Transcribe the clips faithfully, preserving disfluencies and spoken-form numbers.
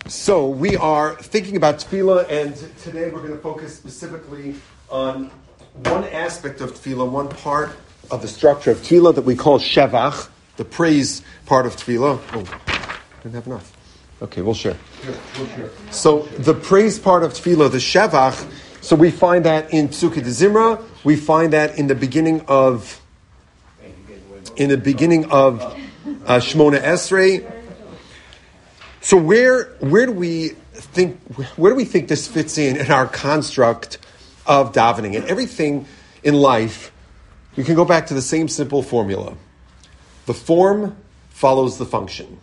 So we are thinking about tefillah, and today we're going to focus specifically on one aspect of tefillah, one part of the structure of tefillah that we call shevach, the praise part of tefillah. Oh, didn't have enough. Okay, we'll share. Sure, we'll share. So the praise part of tefillah, the shevach, so we find that in Psukei de Zimra, we find that in the beginning of, in the beginning of uh, Shmona Esrei. So where where do we think where do we think this fits in in our construct of davening? And everything in life, you can go back to the same simple formula. The form follows the function.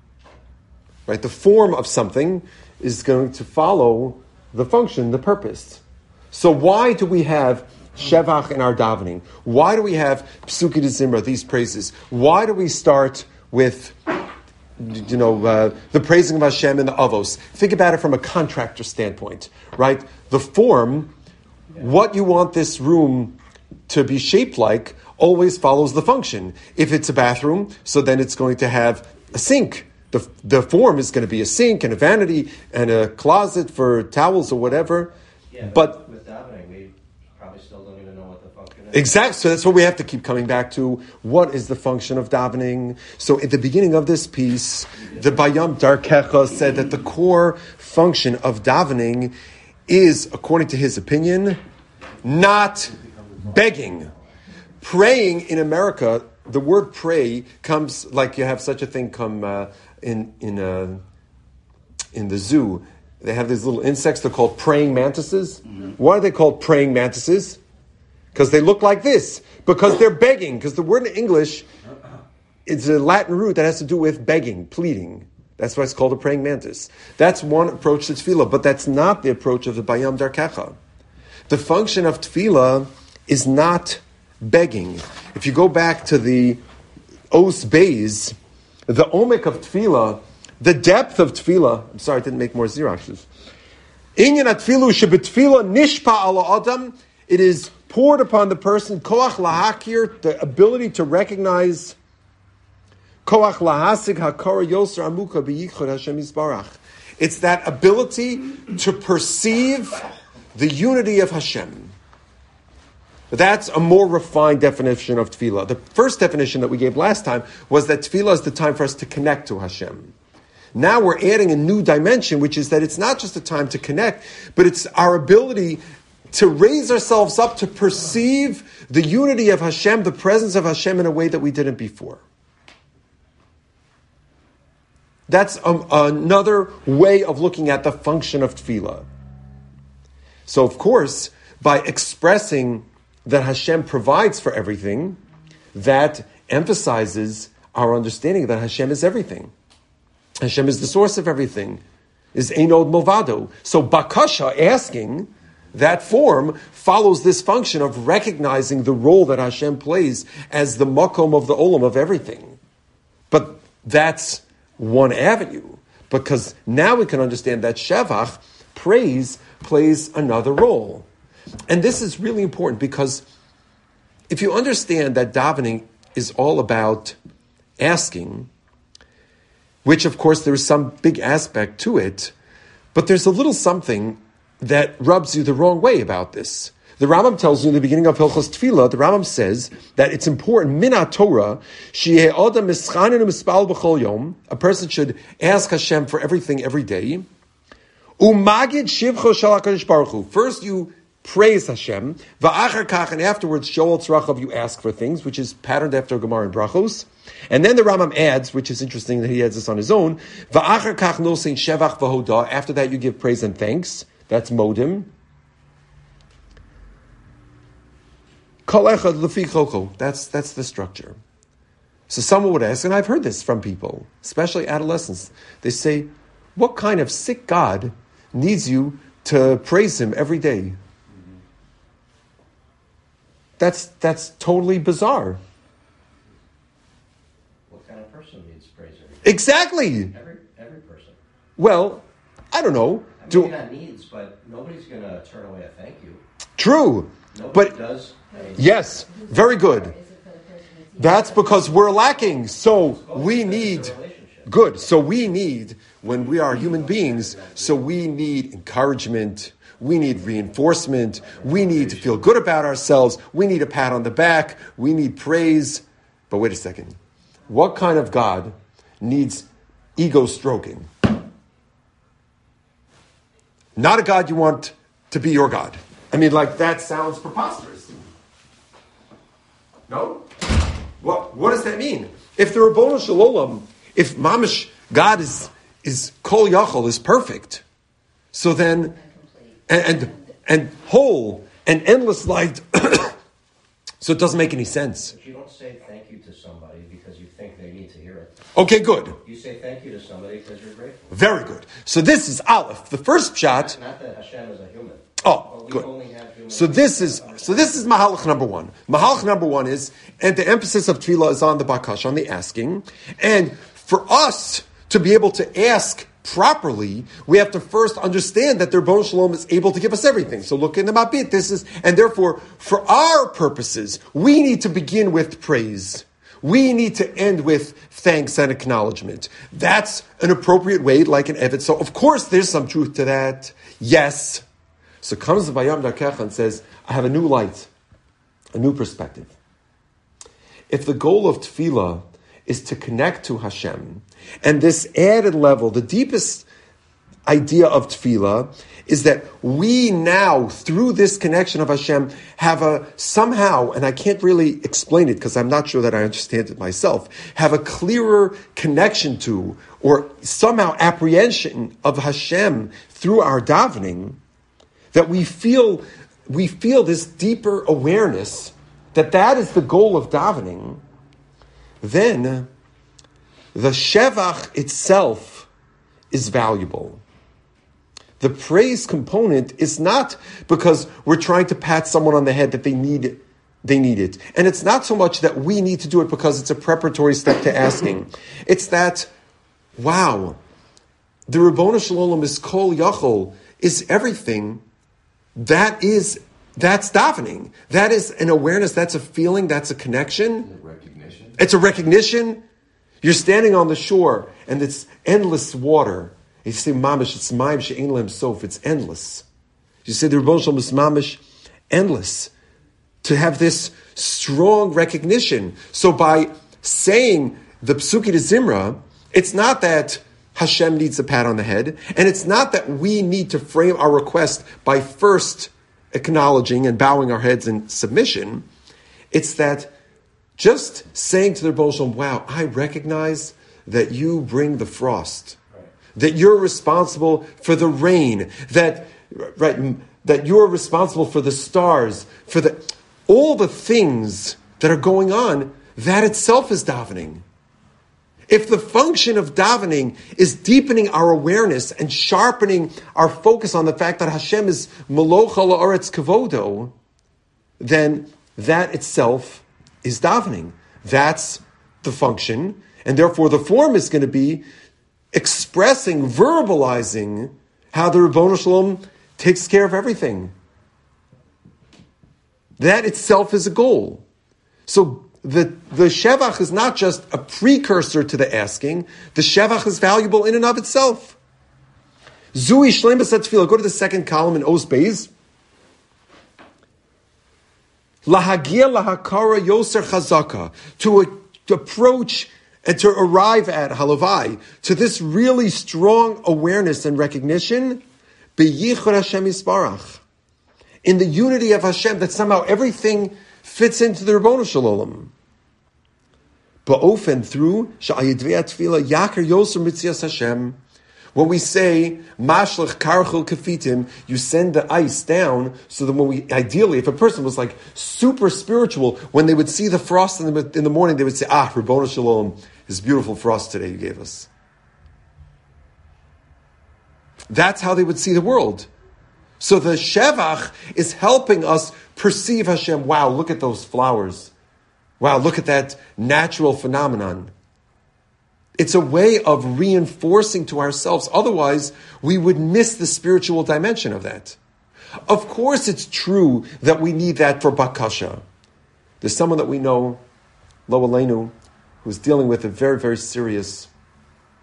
Right? The form of something is going to follow the function, the purpose. So why do we have shevach in our davening? Why do we have Psukei de Zimra, these praises? Why do we start with You know, uh, the praising of Hashem and the avos? Think about it from a contractor standpoint, right? The form, what you want this room to be shaped like, always follows the function. If it's a bathroom, so then it's going to have a sink. The, the form is going to be a sink and a vanity and a closet for towels or whatever. Yeah, but, but with davening, we probably still don't even know what the function is. Exactly. So that's what we have to keep coming back to. What is the function of davening? So at the beginning of this piece, the Bayam Darkecha said that the core function of davening is, according to his opinion, not begging. Praying in America, the word pray comes like you have such a thing come uh, in in uh, in the zoo. They have these little insects. They're called praying mantises. Mm-hmm. Why are they called praying mantises? Because they look like this. Because they're begging. Because the word in English is a Latin root that has to do with begging, pleading. That's why it's called a praying mantis. That's one approach to tefillah, but that's not the approach of the Bayam Darkecha. The function of tefillah is not begging. If you go back to the Os Beis, the omek of tefillah, the depth of tefillah, I'm sorry, I didn't make more Xeroxes. Inyan atfilu shebetefillah nishpa ala adam, it is poured upon the person, koach lahakir, the ability to recognize, koach lahasig hakara yoser amuka beyichud Hashem yisbarach. It's that ability to perceive the unity of Hashem. That's a more refined definition of tefillah. The first definition that we gave last time was that tefillah is the time for us to connect to Hashem. Now we're adding a new dimension, which is that it's not just a time to connect, but it's our ability to raise ourselves up to perceive the unity of Hashem, the presence of Hashem in a way that we didn't before. That's a, another way of looking at the function of tefillah. So, of course, by expressing that Hashem provides for everything, that emphasizes our understanding that Hashem is everything. Hashem is the source of everything, is Einod Movado. So Bakasha, asking, that form follows this function of recognizing the role that Hashem plays as the makom of the olam of everything. But that's one avenue, because now we can understand that Shevach, praise, plays another role. And this is really important, because if you understand that davening is all about asking, which of course there is some big aspect to it, but there's a little something that rubs you the wrong way about this. The Rambam tells you in the beginning of Hilchos Tefillah, the Rambam says that it's important, Mina Torah, a person should ask Hashem for everything every day. Umagid shivcho shel HaKadosh Baruch Hu. First you praise Hashem, va'achar kach, and afterwards Shoel Tzrachav, you ask for things, which is patterned after Gemara and Brachos. And then the Rambam adds, which is interesting that he adds this on his own, va'achar kach nosein shevach v'hodah. After that you give praise and thanks. That's modim. Kol echad lefi choko. That's that's the structure. So someone would ask, and I've heard this from people, especially adolescents. They say, "What kind of sick God needs you to praise Him every day?" Mm-hmm. That's that's totally bizarre. What kind of person needs praise every day? Exactly. Every every person. Well, I don't know. I Do, mean, not needs, but nobody's going to turn away a thank you. True. Nobody but does. I mean, yes, very good. That's because we're lacking. So we need. Good. So we need, when we are human beings, so we need encouragement, we need reinforcement, we need to feel good about ourselves, we need a pat on the back, we need praise. But wait a second. What kind of God needs ego stroking? Not a God you want to be your God. I mean, like, that sounds preposterous. No? What, what does that mean? If the Rabbonu Shalom, if Mamish, God is, is Kol Yachol, is perfect, so then, and, and, and whole, and endless light, so it doesn't make any sense. But you don't say thank you to somebody because you think they need to hear it. Okay, good. You say thank you to somebody because you're grateful. Very good. So this is Aleph. The first shot. Not that Hashem is a human. Oh, we good. Only have human so this is so this is Mahalach number one. Mahalach number one is, and the emphasis of Tefillah is on the bakash, on the asking, and for us to be able to ask properly, we have to first understand that the Rebbeinu Shalom is able to give us everything. So look in the Mabit. This is, and therefore, for our purposes, we need to begin with praise. We need to end with thanks and acknowledgement. That's an appropriate way, like an Eved. So, of course, there's some truth to that. Yes. So comes the Vayam Darkecha and says, I have a new light, a new perspective. If the goal of Tefillah is to connect to Hashem, and this added level, the deepest idea of Tefillah is that we now, through this connection of Hashem, have a, somehow, and I can't really explain it because I'm not sure that I understand it myself, have a clearer connection to, or somehow apprehension of Hashem through our davening, that we feel, we feel this deeper awareness that that is the goal of davening. Then the shevach itself is valuable. The praise component is not because we're trying to pat someone on the head that they need, they need it. And it's not so much that we need to do it because it's a preparatory step to asking. It's that, wow, the Rabbonu Shalom is Kol Yachol, is everything. That is, that's davening. That is an awareness, that's a feeling, that's a connection. Recognition. It's a recognition. You're standing on the shore and it's endless water. You say, mamish, it's ma'im she'ein lehem sof. It's endless. You say, the Rebbeinu Shalom is mamish, endless. To have this strong recognition. So by saying the Psuki de Zimra, it's not that Hashem needs a pat on the head, and it's not that we need to frame our request by first acknowledging and bowing our heads in submission. It's that just saying to the Rebbeinu Shalom, wow, I recognize that you bring the frost. That you're responsible for the rain, that right, that you're responsible for the stars, for the all the things that are going on. That itself is davening. If the function of davening is deepening our awareness and sharpening our focus on the fact that Hashem is Malocha la'aretz kavodo, then that itself is davening. That's the function, and therefore the form is going to be expressing, verbalizing how the Rebbeinu Shalom takes care of everything. That itself is a goal. So the, the Shevach is not just a precursor to the asking. The Shevach is valuable in and of itself. Zui Shleimus HaTefillah. Go to the second column in Oz Beis. Lahagia lahakara yoser chazaka. To, to approach and to arrive at halavai, to this really strong awareness and recognition, beyichud Hashem yisbarach, in the unity of Hashem, that somehow everything fits into the Rebbeinu Shalom. Ba'ofen, through sha'ayidvei atfila yakar yoser mitzias Hashem. When we say mashlech karchel kafitim, you send the ice down, so that when we, ideally, if a person was like super spiritual, when they would see the frost in the, in the morning, they would say, ah, Rebbeinu Shalom, this beautiful frost today you gave us. That's how they would see the world. So the Shevach is helping us perceive Hashem. Wow, look at those flowers. Wow, look at that natural phenomenon. It's a way of reinforcing to ourselves. Otherwise, we would miss the spiritual dimension of that. Of course, it's true that we need that for Bakasha. There's someone that we know, Lo Aleinu, who's dealing with a very, very serious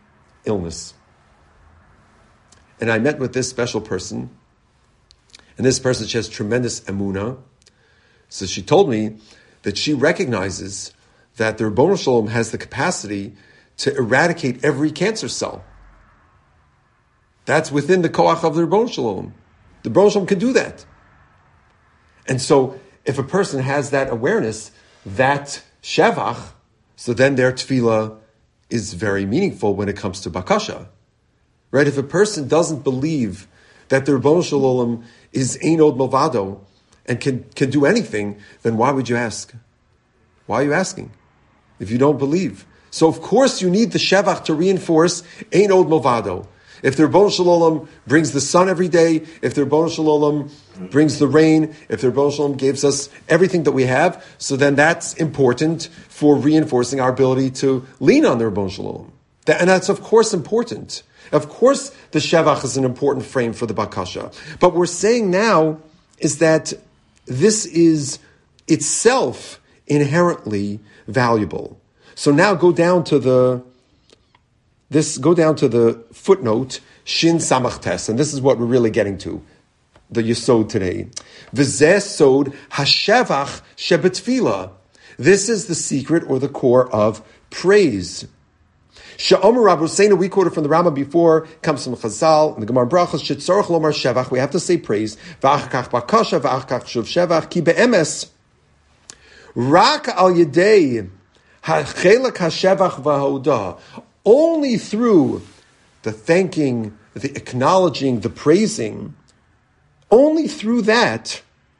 illness. And I met with this special person, and this person, she has tremendous emunah. So she told me that she recognizes that the Ribbono Shel Olam has the capacity to eradicate every cancer cell. That's within the koach of the Ribbono Shel Olam. The Ribbono Shel Olam can do that. And so, if a person has that awareness, that shevach, so then their tefillah is very meaningful when it comes to bakasha. Right? If a person doesn't believe that the Ribbono Shel Olam is ein od milvado and can, can do anything, then why would you ask? Why are you asking? If you don't believe. So of course you need the shevach to reinforce ein od milvado. If the Ribbono Shel Olam brings the sun every day, if the Ribbono Shel Olam brings the rain, if the Ribbono Shel Olam gives us everything that we have, so then that's important for reinforcing our ability to lean on the Ribbono Shel Olam. That, and that's of course important. Of course the shevach is an important frame for the bakasha. But what we're saying now is that this is itself inherently valuable. So now go down to the this go down to the footnote Shin Samach Tes, and this is what we're really getting to, the Yesod today. V'zeh sod hashevach shebetfila. This is the secret or the core of praise. Sha'omer Rabbi Hussein, we quoted from the Rambam before, comes from Chazal, in the Gemara Brachos, shetzorach lomar shevach, we have to say praise, v'ach kach bakasha, v'ach kach shuv shevach, ki be'emes, rak al yedei, ha'chelak ha'shevach v'ha'odah, only through the thanking, the acknowledging, the praising, only through that,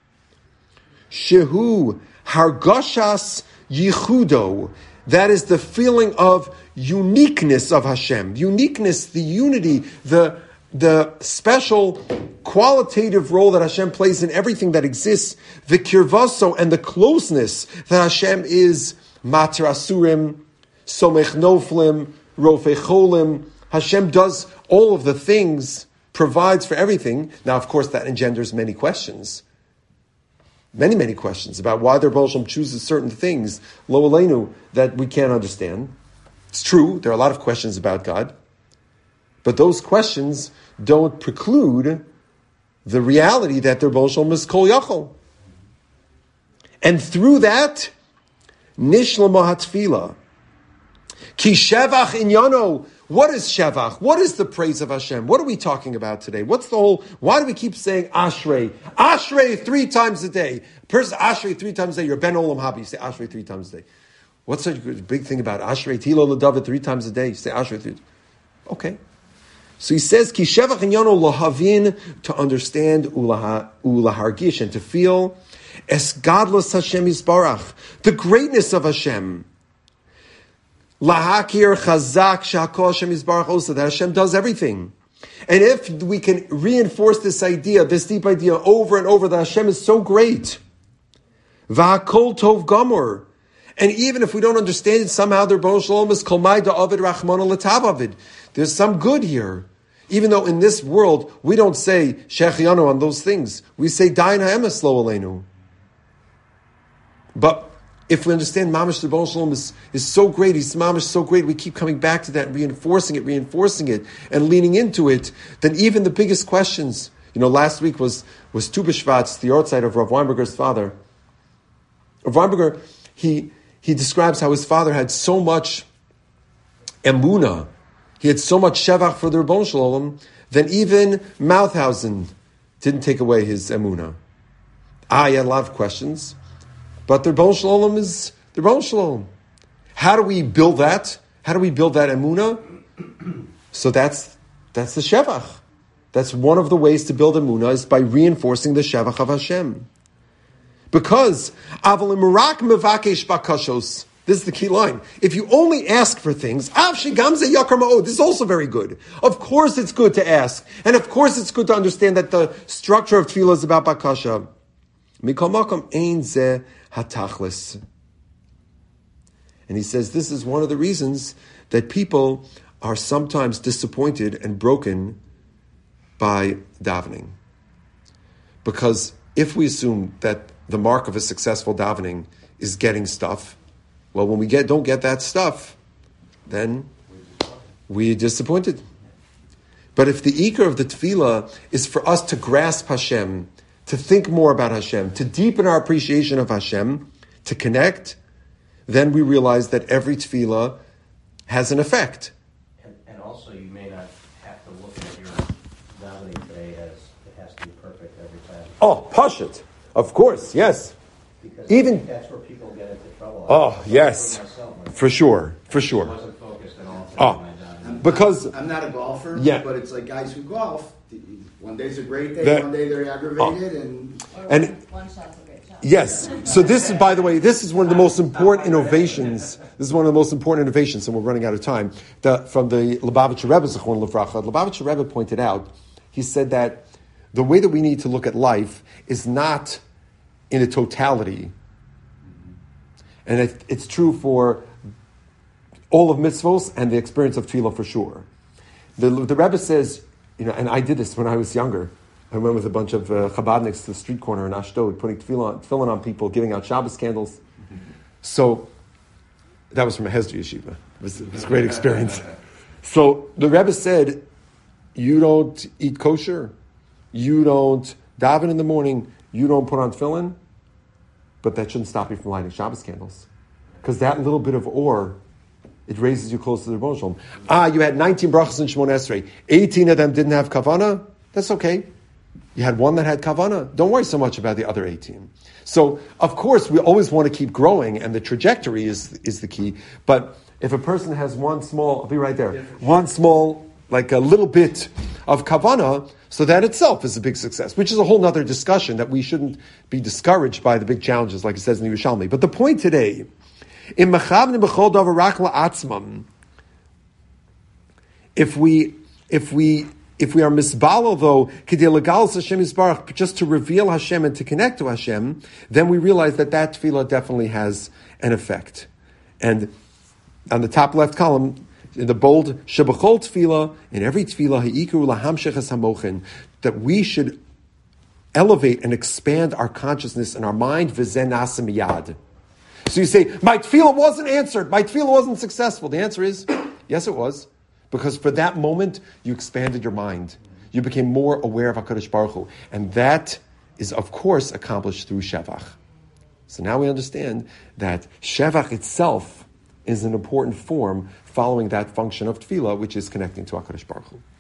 shehu hargashas yichudo, that is the feeling of uniqueness of Hashem. Uniqueness, the unity, the, the special qualitative role that Hashem plays in everything that exists. The kirvaso and the closeness that Hashem is mater asurim, somech noflim, rofei cholim. Hashem does all of the things, provides for everything. Now, of course, that engenders many questions. Many, many questions about why the Ribbono Shel Olam chooses certain things, lo aleinu, that we can't understand. It's true, there are a lot of questions about God, but those questions don't preclude the reality that the Ribbono Shel Olam is kol yachol. And through that, nishlama hatfila. Ki shevach inyano. What is shevach? What is the praise of Hashem? What are we talking about today? What's the whole, why do we keep saying ashrei? Ashrei three times a day. Person, ashrei three times a day. You're ben olam haba. You say ashrei three times a day. What's such a big thing about ashrei? Tilo l'david three times a day. You say ashrei three. Okay. So he says, ki shevach inyano lahavin, to understand, ulahargish, and to feel, es gadlos Hashem yisbarach, the greatness of Hashem. Lahakir chazak shakol Hashem yisbarach osa, that Hashem does everything. And if we can reinforce this idea, this deep idea over and over, that Hashem is so great, v'hakol tov gamor, and even if we don't understand it, somehow the Ribbono Shel Olam is kol mai da'avid rachmana l'tav. There's some good here. Even though in this world, we don't say shechianu on those things. We say dayin ha'emes lo aleinu. But if we understand Mamash the Ribbono Shel Olam is, is so great, he's Mamash so great, we keep coming back to that, reinforcing it, reinforcing it, and leaning into it, then even the biggest questions, you know, last week was, was Tu B'Shvat, the outside of Rav Weinberger's father. Rav Weinberger, he, he describes how his father had so much emunah, he had so much shevach for the Ribbono Shel Olam, that even Mauthausen didn't take away his emunah. Ah, he had a lot of questions, but the Ribbono Shel Olam is the Ribbono Shel Olam. How do we build that? How do we build that emunah? So that's that's the shevach. That's one of the ways to build emunah, is by reinforcing the shevach of Hashem. Because avalim rak mevakesh bakashos. This is the key line. If you only ask for things, av shegamze yakar ma'od. This is also very good. Of course, it's good to ask, and of course, it's good to understand that the structure of tefillah is about bakasha. Mikol makom ein zeh hatachlis. And he says this is one of the reasons that people are sometimes disappointed and broken by davening. Because if we assume that the mark of a successful davening is getting stuff, well, when we get don't get that stuff, then we're disappointed. But if the ikar of the tefillah is for us to grasp Hashem, to think more about Hashem, to deepen our appreciation of Hashem, to connect, then we realize that every tefillah has an effect. And, and also, you may not have to look at your davening today as it has to be perfect every time. Oh, pashut. Of course, yes. Because Even I think that's where people get into trouble. Oh, I yes. for myself, like, For sure, for I sure. wasn't focused at all. Oh. My davening. Because I'm not a golfer, Yeah. but it's like guys who golf. One day's a great day, That- one day they're aggravated, and Or And- one, one shot's a great shot. yes, so this is, by the way, this is one of the most important innovations. This is one of the most important innovations, and we're running out of time. The, from the Lubavitcher Rebbe, Zechron Levracha, Lubavitcher Rebbe pointed out, he said that the way that we need to look at life is not in a totality. And it, it's true for all of mitzvos and the experience of tefillah for sure. The, the Rebbe says, you know, and I did this when I was younger. I went with a bunch of uh, Chabadniks to the street corner in Ashdod, putting tefillah, tefillin on people, giving out Shabbos candles. So that was from a Hesder yeshiva. It was, it was a great experience. So the Rebbe said, you don't eat kosher, you don't daven in the morning, you don't put on tefillin, but that shouldn't stop you from lighting Shabbos candles. Because that little bit of ore, it raises you close to the Rebbeinu Shalom. Ah, you had nineteen brachas in Shemon Esrei. eighteen of them didn't have kavana. That's okay. You had one that had kavana. Don't worry so much about the other eighteen. So, of course, we always want to keep growing, and the trajectory is, is the key. But if a person has one small, I'll be right there, one small, like a little bit of kavana, so that itself is a big success, which is a whole other discussion that we shouldn't be discouraged by the big challenges, like it says in the Yerushalmi. But the point today, in Mechavnim B'chol Davar Rak La'atzmam, if we, if we, if we are misbalo though, K'dei Legalos Hashem Yisbarach, just to reveal Hashem and to connect to Hashem, then we realize that that tefillah definitely has an effect. And on the top left column, in the bold Shebachol tefillah, in every tefillah, Ha'ikru Lahamshechas Hamochin, that we should elevate and expand our consciousness and our mind, V'zen Nasa Miyad. So you say, my tefillah wasn't answered, my tefillah wasn't successful. The answer is, yes it was. Because for that moment, you expanded your mind. You became more aware of HaKadosh Baruch Hu. And that is, of course, accomplished through Shevach. So now we understand that Shevach itself is an important form following that function of tefillah, which is connecting to HaKadosh Baruch Hu.